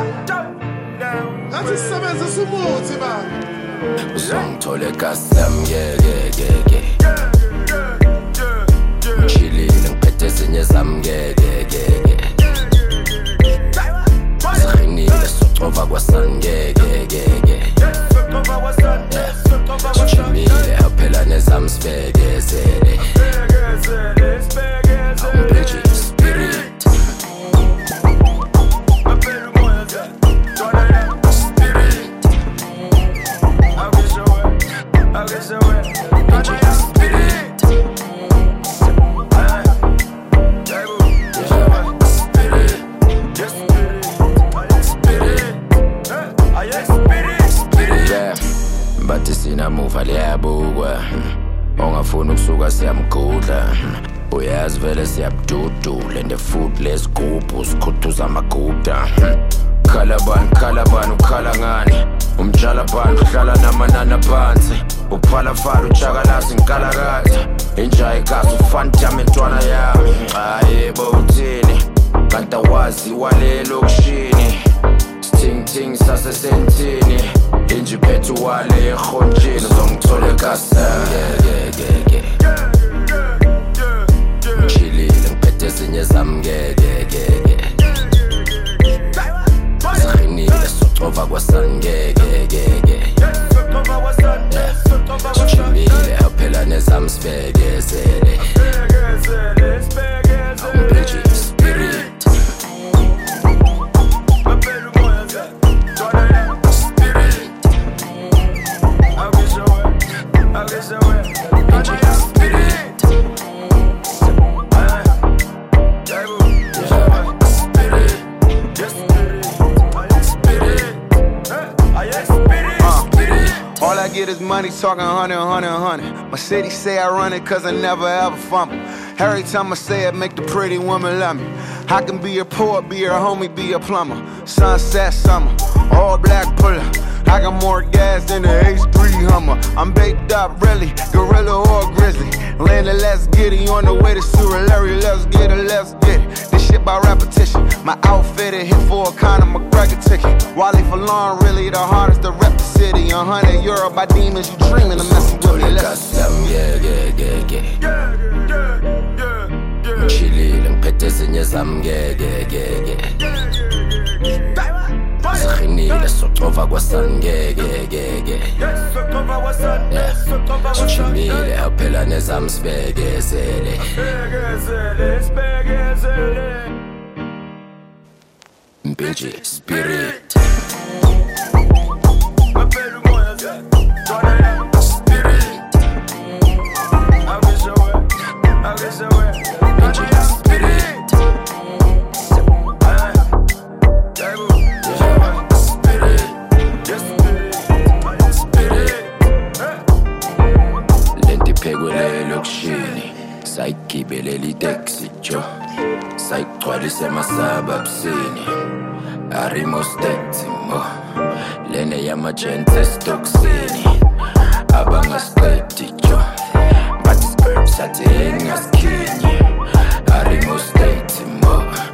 Ngathi sisebenza sumuthi ba. Uzongithola kasam ngeke. Chilling ngiphethe ezinye zami ngeke. Sikhinile socova kwasani ngeke. Sichimile aphela nezami sibekezele. Spirit. Bathi sinamuva liyabukwa ongafuna ukusuka siyamgudla uyazi vele siyabududula and the food lesigubhu sikhuthuza amaguda khalabani ukhala ngani umjala bani uhlala namanani phansi uphala fala ujakalazi ngikalakatha inja igazi ufantame ntwana yami yebo uthini kanti awazi wale lokishini ting sasesentini inji phethu wale ekhonjini uzongithola ekasam ngeke chilile ngiphethe ezinye zami ngeke sikhinile socova kwasani ngeke sichimile aphela nezami sibekezele Spirit. All I get is money, talking 100. My city say I run it cause I never ever fumble. Every time I say it, make the pretty woman love me. I can be a poet, be her homie, be a plumber. Sunset summer, all black puller. I got more gas than the H3 Hummer. I'm baked up, really, gorilla or grizzly. Landed, let's get it, on the way to Surulere. Let's get it. This shit by repetition. My outfit hit for a Conor McGregor ticket. Wally for long, really the hardest to rep the city. €100 by demons, you dreaming of messing with me. Chilile ngiphethe ezinye zami ngeke. Sikhinile socova kwasani ngeke. Sichimile aphela nezami sibekezele. Mpinji Spirit. Phegwele lokishini sayigibeleli itaxi jo sayigcwalise masaba abusini arimostetimo lene yamagente stoksini abangasiqedi jo bathi sathi ngasikhinye arimostetimo